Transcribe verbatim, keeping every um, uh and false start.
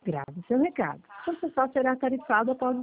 Grave seu recado. Seu total será tarifado após